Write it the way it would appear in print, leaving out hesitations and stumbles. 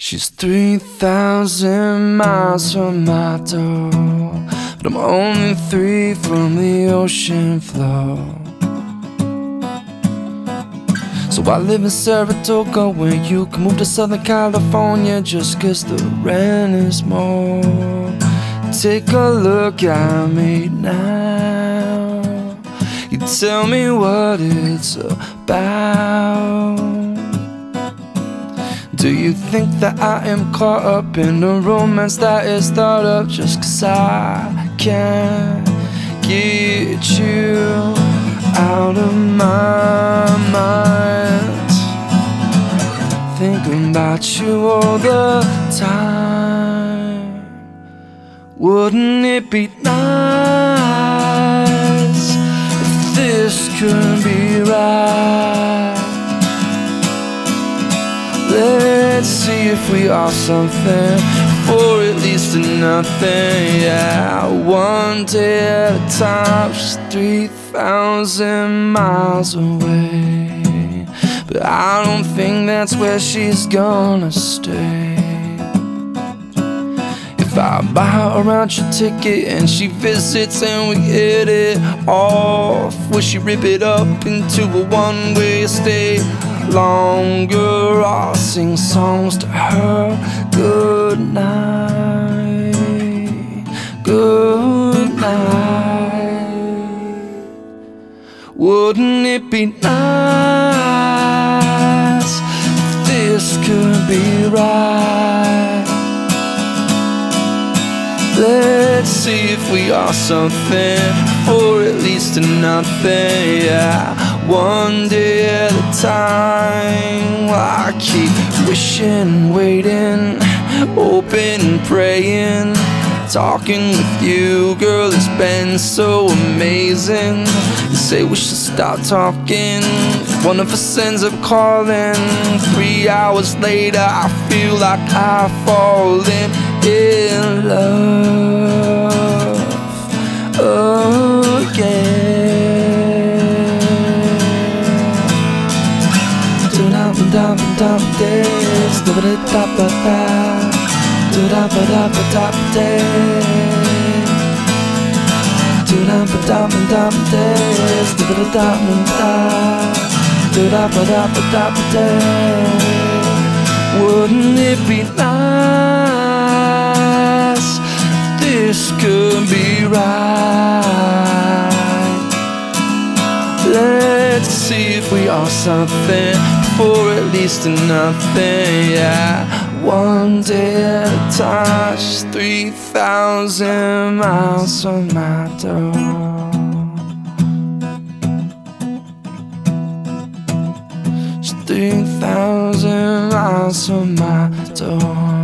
She's 3,000 miles from my door, but I'm only 3 from the ocean floor. So I live in Saratoga when you can move to Southern California just 'cause the rent is more. Take a look at me now. You tell me what it's about. Do you think that I am caught up in a romance that is thought up just 'cause I can't get you out of my mind? Thinking about you all the time. Wouldn't it be nice if this could be right? Let's see if we are something, or at least nothing. Yeah, one day at a time. She's 3,000 miles away, but I don't think that's where she's gonna stay. If I buy her a round-trip ticket and she visits and we hit it off, will she rip it up into a one-way stay? Longer, I'll sing songs to her. Good night, good night. Wouldn't it be nice if this could be right? Let's see if we are something, or at least nothing. Yeah, one day at a time. I keep wishing, waiting, hoping, praying. Talking with you, girl, it's been so amazing. You say we should stop talking. One of us ends up calling. 3 hours later, I feel like I've fallen in love again. Do-da-ba-da-ba-da-ba days, do-ba-da-ba-da, do-da-ba-da-ba-da-ba days, do-da-ba-da-ba-da-ba days, do-ba-da-da-ba-da, do-da-ba-da-ba-da-ba days. Wouldn't it be nice if this could be right? Let's see if we are something, for at least nothing. Yeah, one day at a time. She's 3,000 miles from my door. She's 3,000 miles from my door.